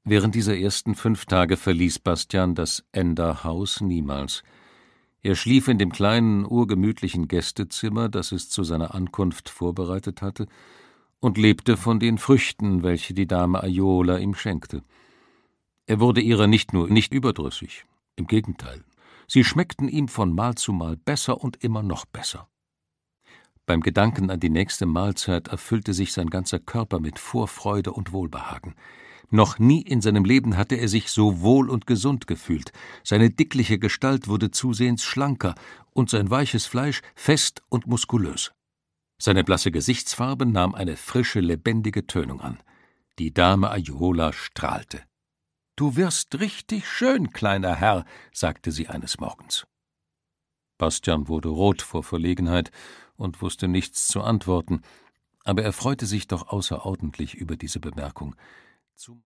Während dieser ersten 5 Tage verließ Bastian das Ender-Haus niemals. Er schlief in dem kleinen, urgemütlichen Gästezimmer, das es zu seiner Ankunft vorbereitet hatte, und lebte von den Früchten, welche die Dame Ajola ihm schenkte. Er wurde ihrer nicht nur nicht überdrüssig, im Gegenteil, sie schmeckten ihm von Mal zu Mal besser und immer noch besser. Beim Gedanken an die nächste Mahlzeit erfüllte sich sein ganzer Körper mit Vorfreude und Wohlbehagen. Noch nie in seinem Leben hatte er sich so wohl und gesund gefühlt. Seine dickliche Gestalt wurde zusehends schlanker und sein weiches Fleisch fest und muskulös. Seine blasse Gesichtsfarbe nahm eine frische, lebendige Tönung an. Die Dame Ajola strahlte. »Du wirst richtig schön, kleiner Herr«, sagte sie eines Morgens. Bastian wurde rot vor Verlegenheit und wusste nichts zu antworten, aber er freute sich doch außerordentlich über diese Bemerkung.